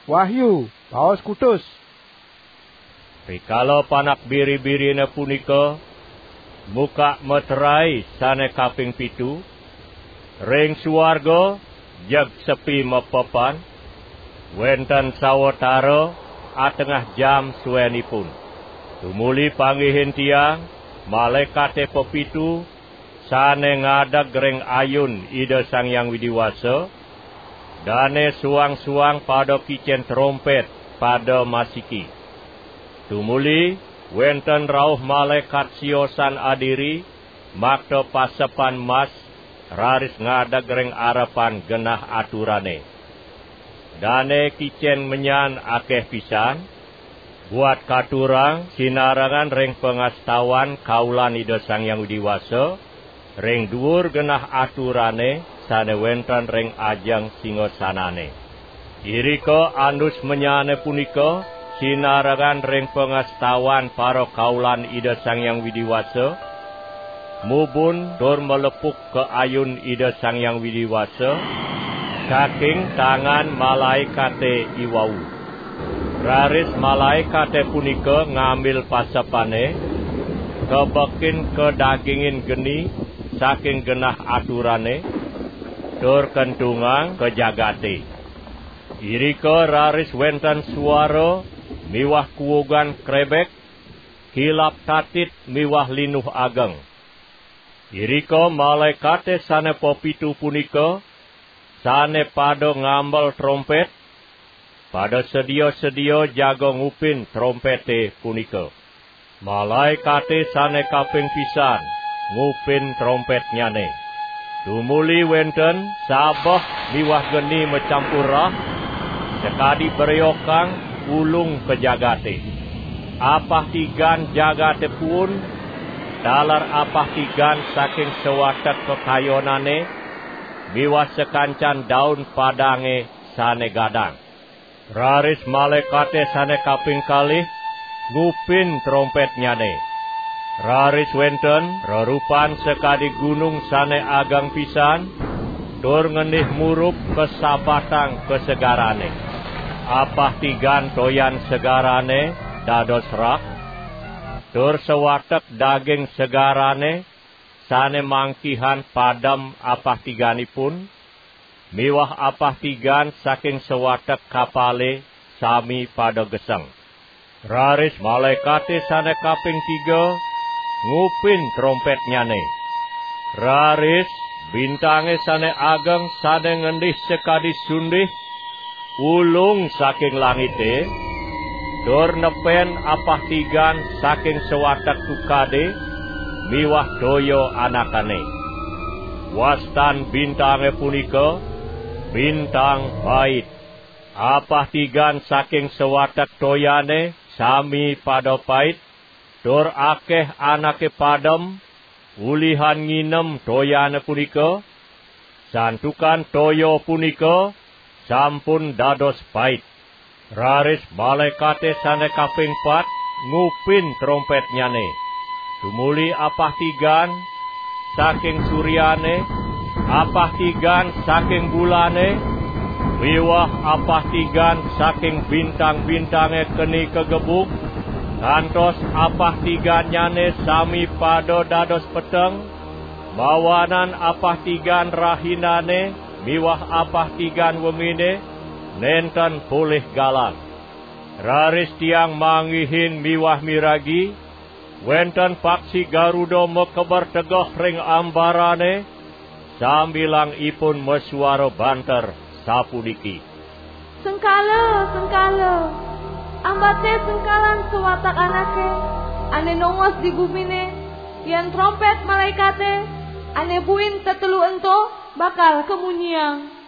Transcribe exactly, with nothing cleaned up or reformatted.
Wahyu, Paus Kutus. Rikala panak biri-birine punika muka meterai sane kaping pitu, ring suwarga jeg sepi mepepan, wenten sawetara atengah jam suwenipun. Tumuli panggihin tiang, malaikate pepitu, sane ngadag ring ayun Ida Sang Hyang Widiwasa, dane suang-suang pada kicen trompet pada masiki. Tumuli wenten rauh malaikat siosan adiri, makta pasepan mas, raris ngadag ring arepan genah aturane. Dane kicen menyan akeh pisan, buat katurang sinarangan ring pengastawan kaulan Ida Sang Hyang Widiwasa, ring dhuwur genah aturane sane wenten ring ajeng singosanane. Irika andus menyane punika sinarangan ring pengastawan para kaulan Ida Sang Hyang Widiwasa, mubun tur melepuk ke ayun Ida Sang Hyang Widiwasa saking tangan malaikate iwau. Raris malaikate punika ngambil pasepane, kebekin kedagingin geni saking genah aturane, tur kentungang ke jagate. Irika raris wenten suara miwah kuwogan krebek, kilap tatit miwah linuh ageng. Irika malaikate sane pepitu punika, sane pada ngambel trompet, pada sedia-sedia jaga ngupin trompete punika. Malaikate sane kaping pisan ngupin trompet nyane. Tumuli wenten sabah miwah geni mecampur rah, sekadi beryokang ulung ke jagate. Apah tigan jagate pun, dalar apah tigan saking sewatek kekayonane, miwah sekancan daun padange sane gadang. Raris malaikate sane kaping kalih ngupin trompet nyane. Raris wenten rerupan sekadi gunung sane agang pisan, tur ngenih murup kesabatang kesegarane. Apah tigan toyan segarane dados rak, tur sewatek daging segarane sane mangkihan padam apah tiganipun, miwah apah tigan saking sewatek kapale sami pada geseng. Raris malaikate sane kaping tiga ngupin trompet nyane. Raris bintange sane ageng sane ngendih sekadi sundih ulung saking langite, tur nepen apah tigan saking sewatek tukade miwah doyo anakane. Wastan bintange punika bintang bait. Apah tigan saking sewatek toyane sami pada pait, tur akeh anake padem, ulihan nginem toyane punika, santukan toyo punika sampun dados pait. Raris malaikate sane kaping pat ngupin trompet nyane. Tumuli apah tigan saking suryane, apah tigan saking bulane, miwah apah tigan saking bintang-bintange keni kegebuk, kantos apah tigan nyane sami pada dados peteng, bawanan apah tigan rahinane, miwah apah tigan wengine, nenten pulih galang. Raris tiang manggihin miwah miragi, wenten paksi Garuda mekebar tegah ring ambarane, sambilang ipun mesuara banter sapuniki. Sengkala, sengkala, ambate sengkalan sewatak anake, ane nongos di bumine, yang trompet malaikate, ane buin tetelu ento bakal kemunyiang.